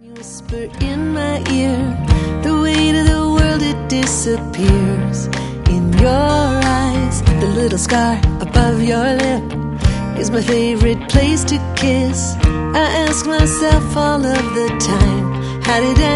You whisper in my ear, the weight of the world, it disappears in your eyes. The little scar above your lip is my favorite place to kiss. I ask myself all of the time, how did I